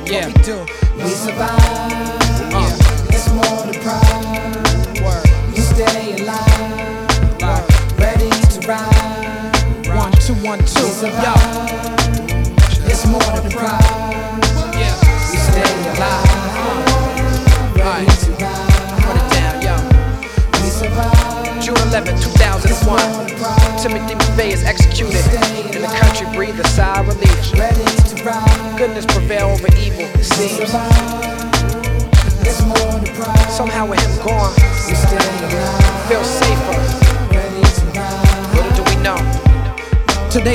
Yeah. what we do. We survive. It's more than pride. Word. We stay alive. Ready to ride. 1, 2, 1, 2. We Yo. survive. It's more than pride. Yeah. We stay alive. Ready to ride. Put it down, yo. We survive. June 11, 2001. Timothy McVeigh is executed. In the country breathe a sigh of relief. Ready to ride. Goodness prevail over evil, it seems. It's more than pride. Somehow with him gone, We stay alive. feel safer. Ready to ride. Little do we know,